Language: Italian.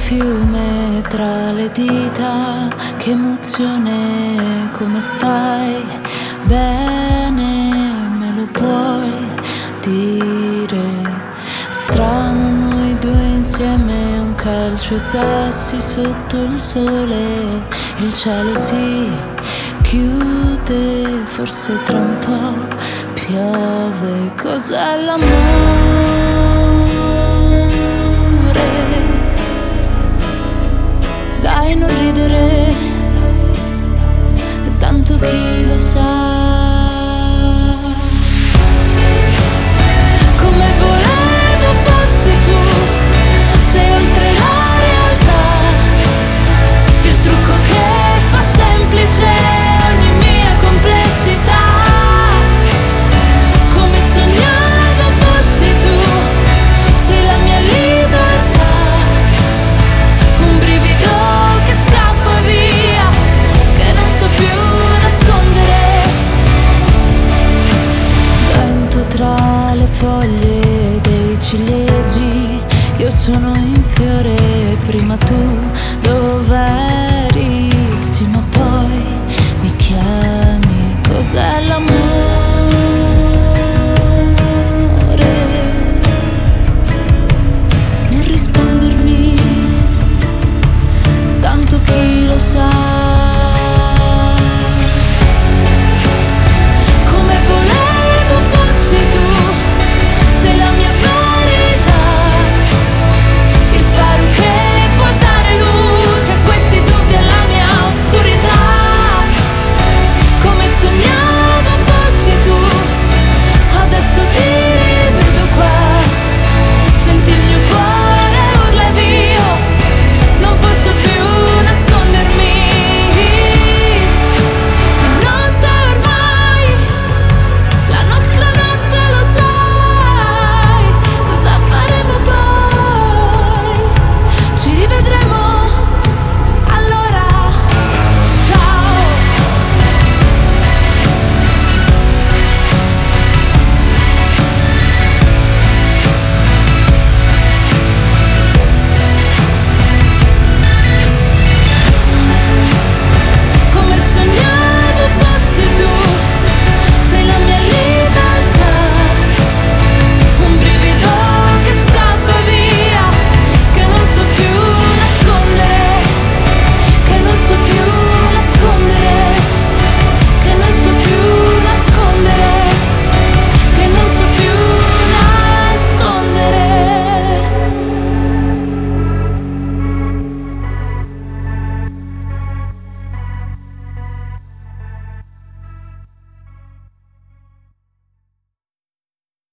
fiume tra le dita, che emozione, come stai? Bene, me lo puoi dire? Strano noi due insieme, un calcio e sassi sotto il sole. Il cielo si chiude, forse tra un po' piove. Cos'è l'amore? Dai, non ridere, tanto chi lo sa.